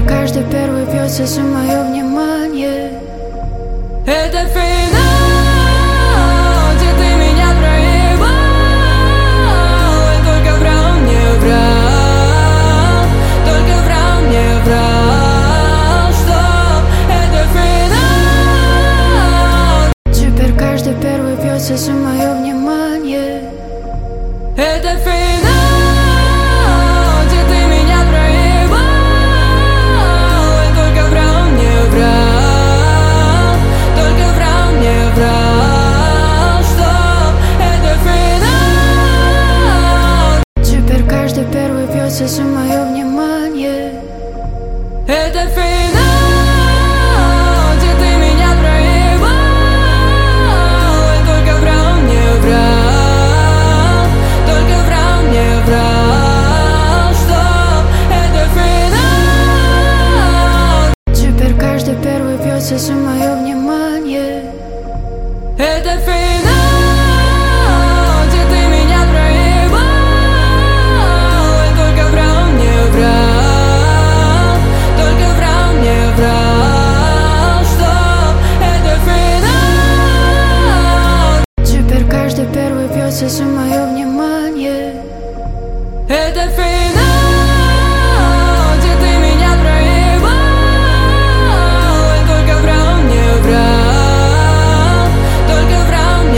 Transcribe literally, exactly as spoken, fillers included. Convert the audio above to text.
каждый первый бьется за мое внимание. Это финал, где ты меня проебал. И только врал мне, врал, только врал мне, врал, что это финал. Теперь каждый первый бьется за мое внимание. Это финал, где ты меня проебал. И только врал мне, врал, только врал мне, врал, что это финал. Теперь каждый первый бьется за мое внимание. Это финал, где ты меня проебал. И только врал мне, врал, только врал мне, врал, что это финал. Теперь каждый первый бьется за мое внимание. Это финал, где ты меня проебал. И только врал мне, врал, только врал мне, врал, что это финал. Теперь каждый первый бьется за мое